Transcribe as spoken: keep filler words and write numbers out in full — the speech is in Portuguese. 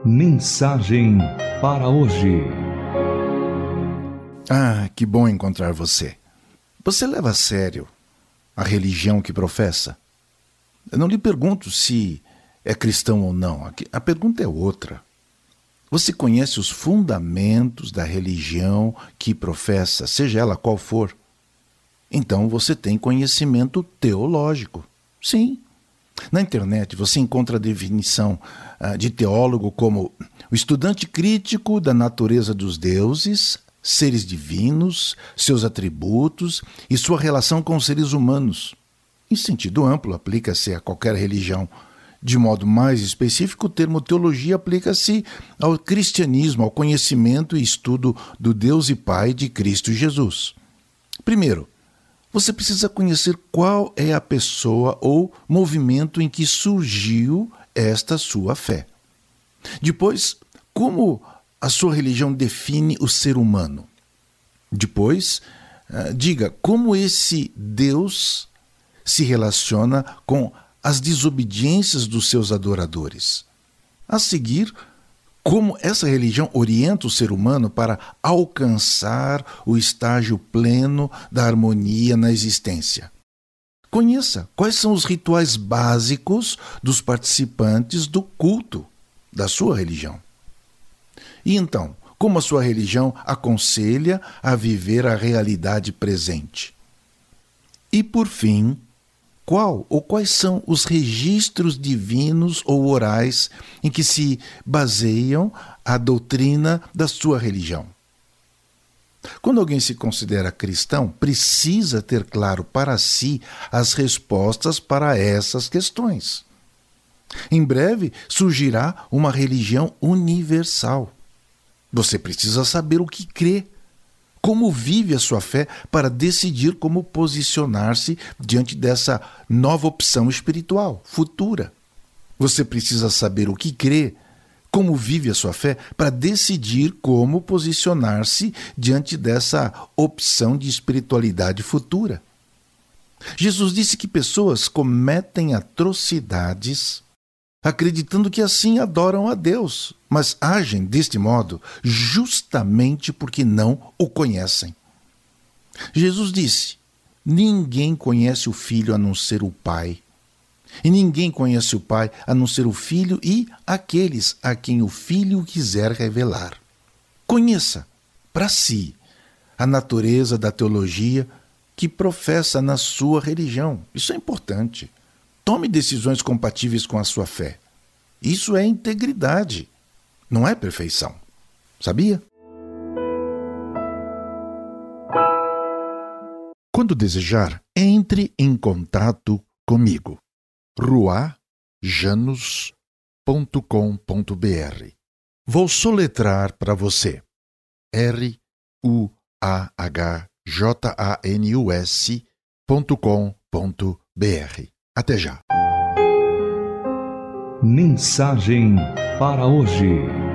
Mensagem para hoje. Ah, que bom encontrar você. Você leva a sério a religião que professa? Eu não lhe pergunto se é cristão ou não. A pergunta é outra. Você conhece os fundamentos da religião que professa, seja ela qual for? Então você tem conhecimento teológico. Sim. Na internet você encontra a definição uh, de teólogo como o estudante crítico da natureza dos deuses, seres divinos, seus atributos e sua relação com os seres humanos. Em sentido amplo, aplica-se a qualquer religião. De modo mais específico, o termo teologia aplica-se ao cristianismo, ao conhecimento e estudo do Deus e Pai de Cristo Jesus. Primeiro, você precisa conhecer qual é a pessoa ou movimento em que surgiu esta sua fé. Depois, como a sua religião define o ser humano. Depois, diga como esse Deus se relaciona com as desobediências dos seus adoradores. A seguir, como essa religião orienta o ser humano para alcançar o estágio pleno da harmonia na existência. Conheça quais são os rituais básicos dos participantes do culto da sua religião. E então, como a sua religião aconselha a viver a realidade presente. E por fim, qual ou quais são os registros divinos ou orais em que se baseiam a doutrina da sua religião? Quando alguém se considera cristão, precisa ter claro para si as respostas para essas questões. Em breve surgirá uma religião universal. Você precisa saber o que crê, como vive a sua fé para decidir como posicionar-se diante dessa nova opção espiritual, futura. Você precisa saber o que crê, como vive a sua fé para decidir como posicionar-se diante dessa opção de espiritualidade futura. Jesus disse que pessoas cometem atrocidades acreditando que assim adoram a Deus, mas agem deste modo justamente porque não o conhecem. Jesus disse: ninguém conhece o Filho a não ser o Pai, e ninguém conhece o Pai a não ser o Filho e aqueles a quem o Filho quiser revelar. Conheça para si a natureza da teologia que professa na sua religião. Isso é importante. Tome decisões compatíveis com a sua fé. Isso é integridade, não é perfeição. Sabia? Quando desejar, entre em contato comigo. ruah janus ponto com ponto b r. Vou soletrar para você. R U A H J A N U S ponto com ponto b r. Até já. Mensagem para hoje.